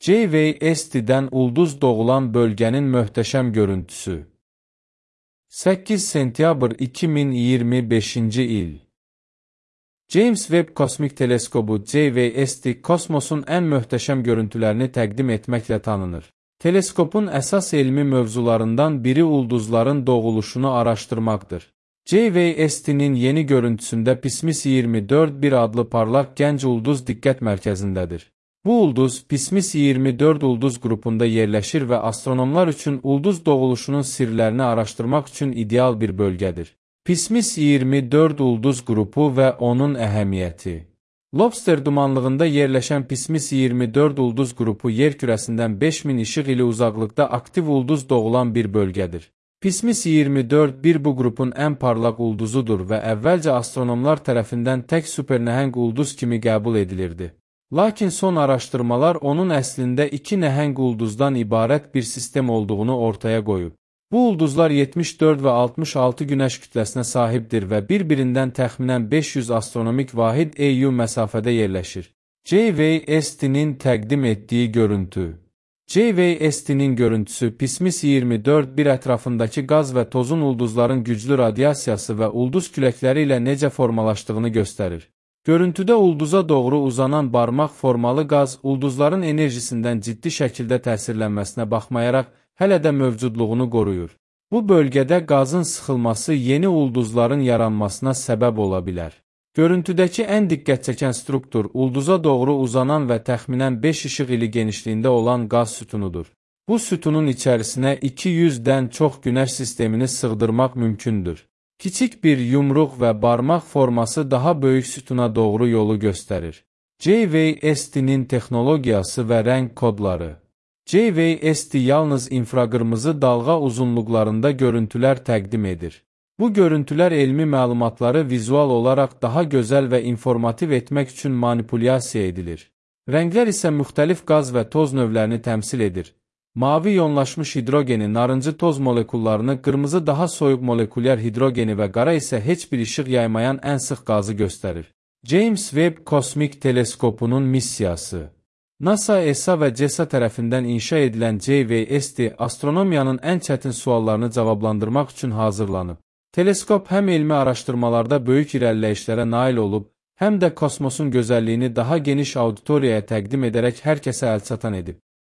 JWST-dən ulduz doğulan bölgənin möhtəşəm görüntüsü. 8 sentyabr 2025-ci il. James Webb Kosmik Teleskobu JWST kosmosun ən möhtəşəm görüntülərini təqdim etməklə tanınır. Teleskopun əsas elmi mövzularından biri ulduzların doğuluşunu araşdırmaqdır. JWST-nin yeni görüntüsündə Pismis 24 adlı parlaq gənc ulduz diqqət mərkəzindədir. Bu ulduz Pismis 24 ulduz qrupunda yerləşir və astronomlar üçün ulduz doğuluşunun sirlərini araşdırmaq üçün ideal bir bölgədir. Pismis 24 ulduz qrupu və onun əhəmiyyəti. Lobster dumanlığında yerləşən Pismis 24 ulduz qrupu yer kürəsindən 5000 işıq ili uzaqlıqda aktiv ulduz doğulan bir bölgədir. Pismis 24 bu qrupun ən parlaq ulduzudur və əvvəlcə astronomlar tərəfindən tək supernəhəng ulduz kimi qəbul edilirdi. Lakin son araşdırmalar onun əslində iki nəhəng ulduzdan ibarət bir sistem olduğunu ortaya qoyub. Bu ulduzlar 74 və 66 günəş kütləsinə sahibdir və bir-birindən təxminən 500 astronomik vahid EU məsafədə yerləşir. JWST-nin təqdim etdiyi görüntü. JWST-nin görüntüsü Pismis 24 ətrafındakı qaz və tozun ulduzların güclü radiasiyası və ulduz küləkləri ilə necə formalaşdığını göstərir. Görüntüdə ulduza doğru uzanan barmaq formalı qaz ulduzların enerjisindən ciddi şəkildə təsirlənməsinə baxmayaraq hələ də mövcudluğunu qoruyur. Bu bölgədə qazın sıxılması yeni ulduzların yaranmasına səbəb ola bilər. Görüntüdəki ən diqqət çəkən struktur ulduza doğru uzanan və təxminən 5 işıq ili genişliyində olan qaz sütunudur. Bu sütunun içərisinə 200-dən çox günəş sistemini sığdırmaq mümkündür. Kiçik bir yumruq və barmaq forması daha böyük sütuna doğru yolu göstərir. JWST-nin texnologiyası və rəng kodları. JWST yalnız infraqırmızı dalğa uzunluqlarında görüntülər təqdim edir. Bu görüntülər elmi məlumatları vizual olaraq daha gözəl və informativ etmək üçün manipulyasiya edilir. Rənglər isə müxtəlif qaz və toz növlərini təmsil edir. Mavi yonlaşmış hidrogeni, narıncı toz molekullarını, qırmızı daha soyuq molekulyar hidrogeni və qara isə heç bir işıq yaymayan ən sıx qazı göstərir. James Webb Kosmik Teleskopunun missiyası. NASA, ESA və CESA tərəfindən inşa edilən JWST astronomiyanın ən çətin suallarını cavablandırmaq üçün hazırlanıb. Teleskop həm elmi araşdırmalarda böyük irəliləyişlərə nail olub, həm də kosmosun gözəlliyini daha geniş auditoriyaya təqdim edərək hər kəsə əlçatan edib.